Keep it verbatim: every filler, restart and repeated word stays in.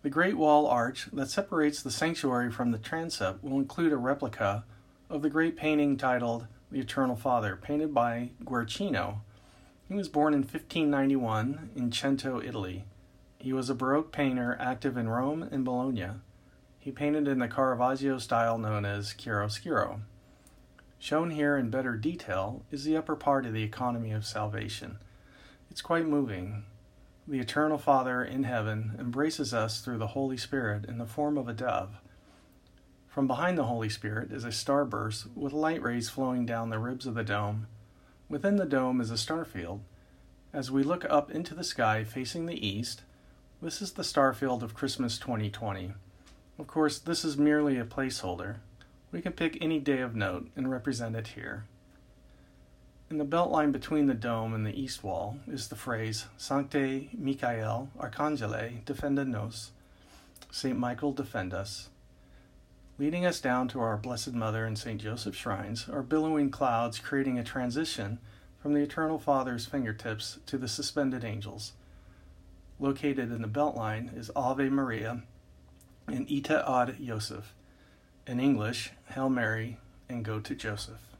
The Great Wall arch that separates the sanctuary from the transept will include a replica of the great painting titled The Eternal Father, painted by Guercino. He was born in fifteen ninety-one in Cento, Italy. He was a Baroque painter active in Rome and Bologna. He painted in the Caravaggio style known as chiaroscuro. Shown here in better detail is the upper part of the Economy of Salvation. It's quite moving. The Eternal Father in heaven embraces us through the Holy Spirit in the form of a dove. From behind the Holy Spirit is a starburst with light rays flowing down the ribs of the dome. Within the dome is a star field. As we look up into the sky facing the east, this is the star field of Christmas twenty twenty. Of course, this is merely a placeholder. We can pick any day of note and represent it here. In the beltline between the dome and the east wall is the phrase, Sancte Michael Arcangele defenda nos, Saint Michael defend us. Leading us down to our Blessed Mother and Saint Joseph shrines are billowing clouds creating a transition from the Eternal Father's fingertips to the suspended angels. Located in the beltline is Ave Maria and Ite ad Joseph. In English, Hail Mary and Go to Joseph.